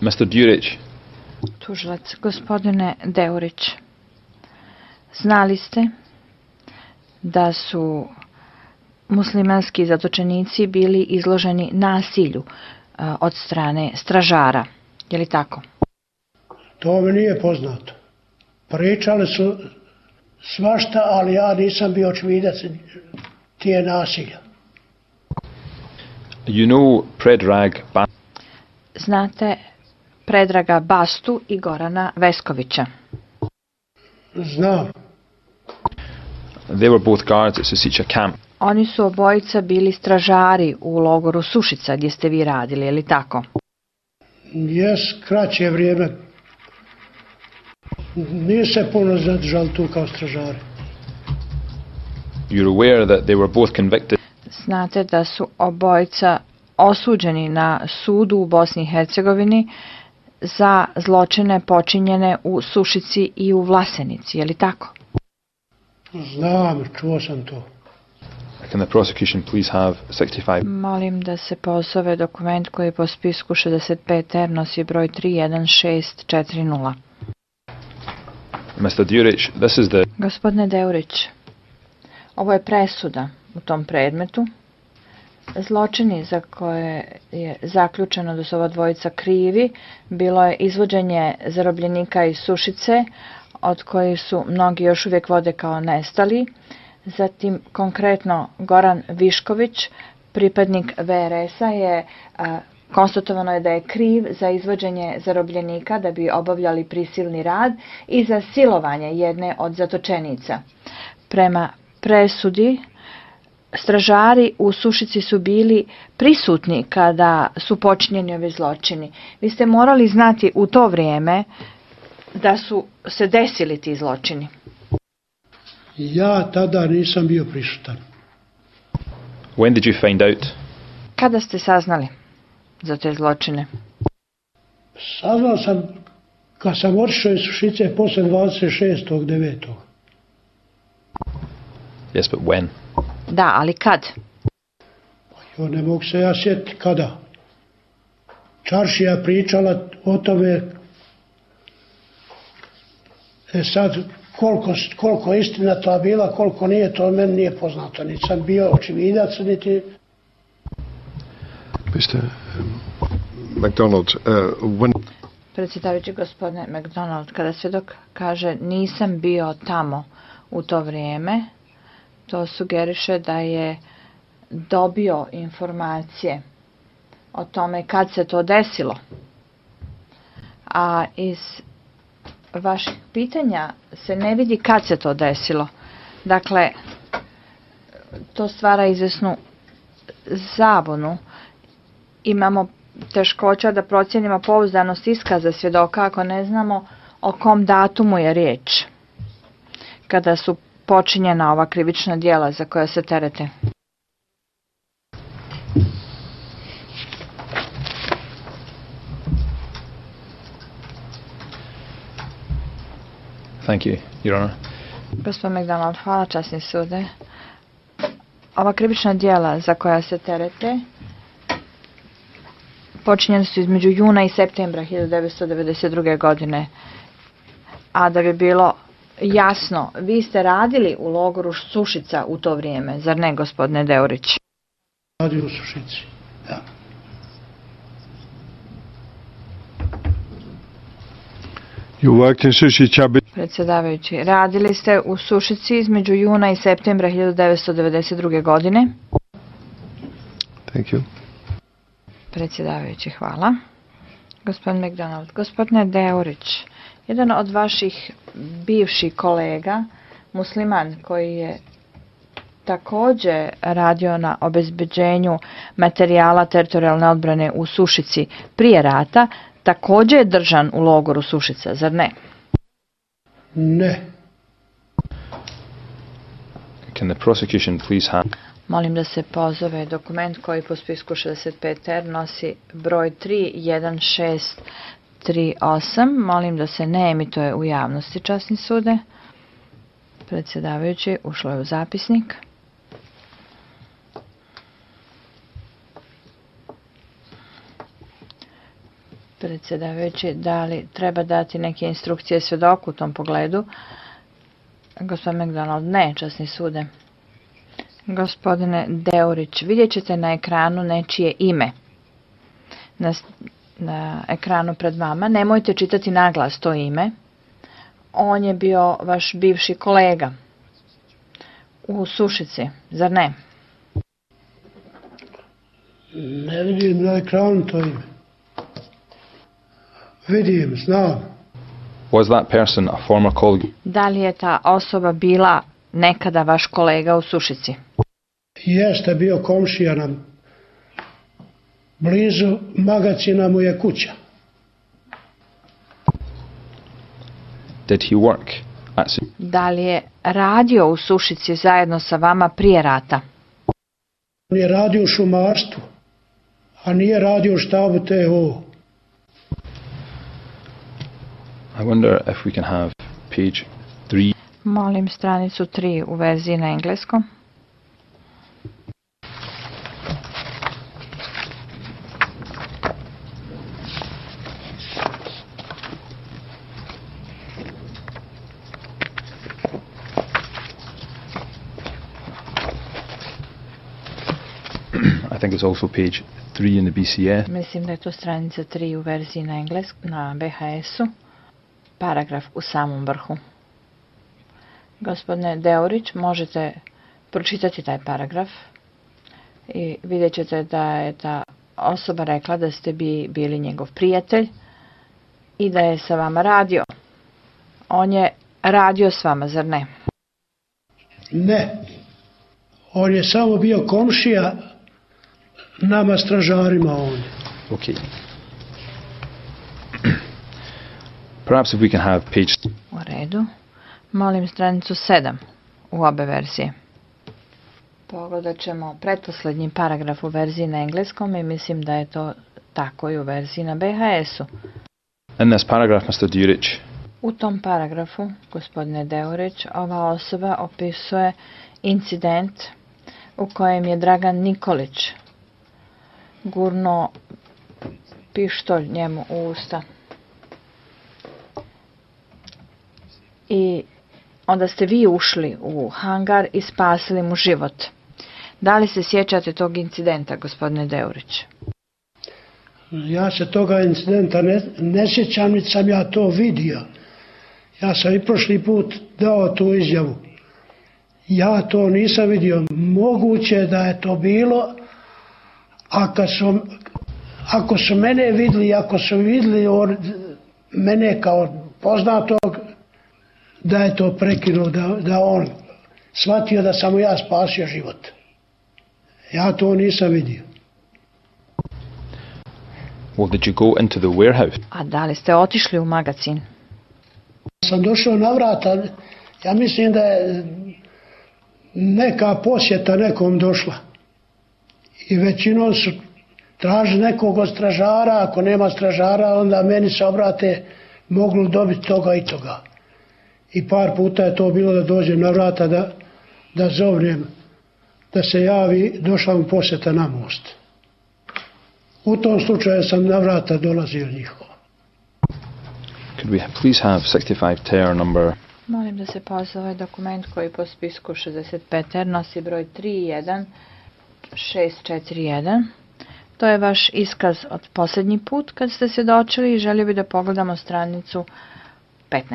Mr. Durić. Tužilac, gospodine Deurić, znali ste da su muslimanski zatočenici bili izloženi nasilju od strane stražara, je li tako? To mi nije poznato. Pričali su svašta, ali ja nisam bio očevidac tije nasilja. You know Predrag Bastu. Znate Predraga Bastu i Gorana Veskovića? Znam. They were both guards at Susica camp. Oni su obojica bili stražari u logoru Sušica gdje ste vi radili, je li tako? Jes, kraće vrijeme. Nije se puno zadržali tu kao stražari. You're aware that they were both convicted. Znate da su obojica osuđeni na sudu u Bosni i Hercegovini za zločine počinjene u Sušici i u Vlasenici, je li tako? Znam, čuo sam to. Can the prosecution please have 65? Molim da se pozove dokument koji po spisku 65R nosi broj 31640. Mr. Durić, this is the... Gospodine Deurić, ovo je presuda u tom predmetu. Zločini za koje je zaključeno da su ova dvojica krivi bilo je izvođenje zarobljenika iz Sušice, od kojih su mnogi još uvijek vode kao nestali. Zatim konkretno Goran Višković, pripadnik VRS-a, je konstatovano je da je kriv za izvođenje zarobljenika da bi obavljali prisilni rad i za silovanje jedne od zatočenica. Prema presudi, stražari u Sušici su bili prisutni kada su počinjeni ovi zločini. Vi ste morali znati u to vrijeme da su se desili ti zločini. Ja tada nisam bio prisutan. When did you find out? Kada ste saznali za te zločine? Saznao sam kad sam otišao iz Sušice posle 26.9. Yes, but when? Da, ali kad? Jo, ne mogu se ja sjetiti kada. Čaršija pričala o tome. Sad, koliko istina to bila, koliko nije, to meni nije poznato. Niti sam bio očevidac, niti... Mr. McDonald, when... Predsjedavajući gospodine McDonald, kada svjedok kaže nisam bio tamo u to vrijeme, to sugeriše da je dobio informacije o tome kad se to desilo. A iz vaših pitanja se ne vidi kad se to desilo. Dakle, to stvara izvjesnu zabunu. Imamo teškoća da procijenimo pouzdanost iskaza svjedoka ako ne znamo o kom datumu je riječ kada su počinjena ova krivična djela za koja se terete. Thank you, Your Honor. Gospodin McDonald, hvala, časni sude. Ova krivična djela za koja se terete počinjene su između juna i septembra 1992. godine. A da bi bilo jasno, vi ste radili u logoru Sušica u to vrijeme, zar ne, gospodine Deurić? Radio u Sušici, da. Predsjedavajući, radili ste u Sušici između juna i septembra 1992. godine. Thank you. Predsjedavajući, hvala. Gospodin McDonald, gospodine Deurić, jedan od vaših bivših kolega, musliman koji je također radio na obezbeđenju materijala teritorijalne odbrane u Sušici prije rata, također je držan u logoru Sušica, zar ne? Ne. Can the prosecution please have... Molim da se pozove dokument koji po spisku 65R nosi broj 31638. Molim da se ne emituje u javnosti, časni sude. Predsjedavajući, ušlo je u zapisnik. Predsjedavajući, da li treba dati neke instrukcije svedoku u tom pogledu? Gospodin McDonald, ne, časni sude. Gospodine Deurić, vidjet ćete na ekranu nečije ime. Na ekranu pred vama. Nemojte čitati naglas to ime. On je bio vaš bivši kolega u Sušici, zar ne? Ne vidim na ekranu to ime. Vidim, znam. Was that person a former colleague? Da li je ta osoba bila nekada vaš kolega u Sušici? Jeste bio komšija nam. Blizu magacina mu je kuća. Did he work at Da li je radio u Sušici zajedno sa vama prije rata? On je radio u šumarstvu, a nije radio u štabu TO. I wonder if we can have page 3. Molim stranicu 3 u verziji na engleskom. I think it's also page 3 in the BCS. Mislim da je to stranica 3 u verziji na BHS-u. Paragraf u samom vrhu. Gospodine Deurić, možete pročitati taj paragraf i vidjet ćete da je ta osoba rekla da ste bili njegov prijatelj i da je sa vama radio. On je radio s vama, zar ne? Ne. On je samo bio komšija nama stražarima ovdje. Okay. Perhaps if we can have page... U redu. Molim stranicu 7 u obe verzije. Pogledat ćemo pretposlednji paragraf u verziji na engleskom i mislim da je to tako i u verziji na BHS-u. In this paragraph, Mr. Duric, U tom paragrafu, gospodine Deurić, ova osoba opisuje incident u kojem je Dragan Nikolić gurno pištolj njemu u usta. I onda ste vi ušli u hangar i spasili mu život. Da li se sjećate tog incidenta, gospodine Deurić? Ja se toga incidenta ne sjećam, niti sam ja to vidio. Ja sam i prošli put dao tu izjavu. Ja to nisam vidio. Moguće da je to bilo, ako su mene vidjeli, ako su vidjeli mene kao poznatog, da je to prekinuo, da on shvatio da sam mu ja spasio život. Ja to nisam vidio. well, did you go into the warehouse? A da li ste otišli u magacin? Sam došao na vrata, ja mislim da je neka posjeta nekom došla. I većinom su tražili nekog od stražara, ako nema stražara, onda meni se obrate, mogli dobiti toga i toga. I par puta je to bilo da dođem na vrata, da zovnem, da se javi, došla mu posjeta na most. U tom slučaju sam na vrata dolazio njihova. Could we please have 65 TER number? Molim da se pozove dokument koji po spisku 65 nosi broj 31641. To je vaš iskaz od posljednji put kad ste se dočeli i želio bi da pogledamo stranicu 15.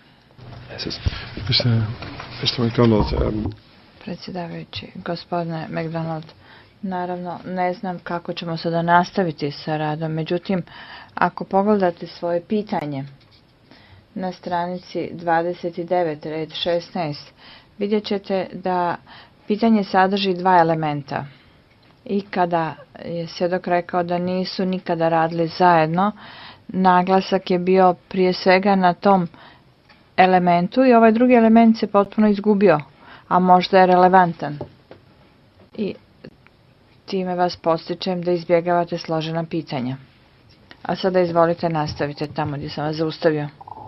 Mr. McDonald, Predsjedavajući, gospodine McDonald, naravno ne znam kako ćemo sada nastaviti sa radom, međutim, ako pogledate svoje pitanje na stranici 29, red 16, vidjet ćete da pitanje sadrži dva elementa. I kada je svjedok rekao da nisu nikada radili zajedno, naglasak je bio prije svega na tom elementu i ovaj drugi element se potpuno izgubio, a možda je relevantan. I time vas postičem da izbjegavate složena pitanja. A sada izvolite, nastavite tamo gdje sam vas zaustavio.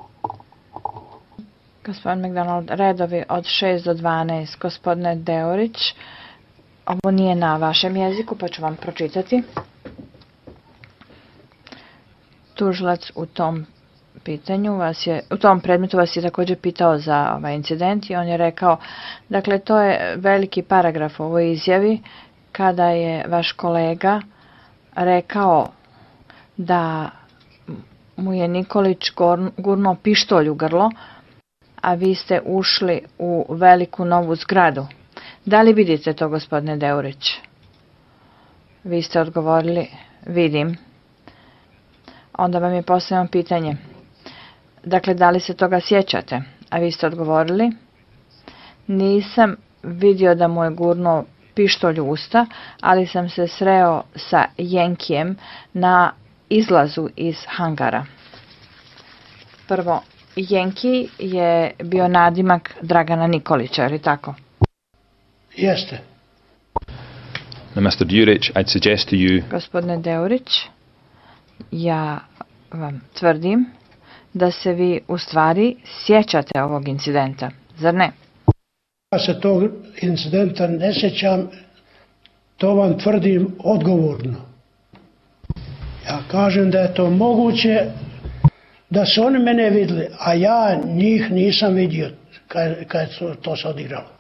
Gospodin McDonald, redovi od 6 do 12. Gospodine Deurić, ovo nije na vašem jeziku, pa ću vam pročitati. Tužilac u tom u tom predmetu vas je također pitao za ovaj incident i on je rekao, dakle, to je veliki paragraf u ovoj izjavi kada je vaš kolega rekao da mu je Nikolić gurnuo pištolj u grlo, a vi ste ušli u veliku novu zgradu. Da li vidite to, gospodine Deurić? Vi ste odgovorili, vidim. Onda vam je postavljeno pitanje. Dakle, da li se toga sjećate? A vi ste odgovorili, nisam vidio da mu je gurnuo pištolj u usta, ali sam se sreo sa Jenkijem na izlazu iz hangara. Prvo, Jenki je bio nadimak Dragana Nikolića, je li tako? Jeste. Now, Mr. Duric, I'd suggest to you Gospodine Deurić, ja vam tvrdim da se vi u stvari sjećate ovog incidenta, zar ne? Ja se tog incidenta ne sjećam, to vam tvrdim odgovorno. Ja kažem da je to moguće da su oni mene vidjeli, a ja njih nisam vidio kad to se odigralo.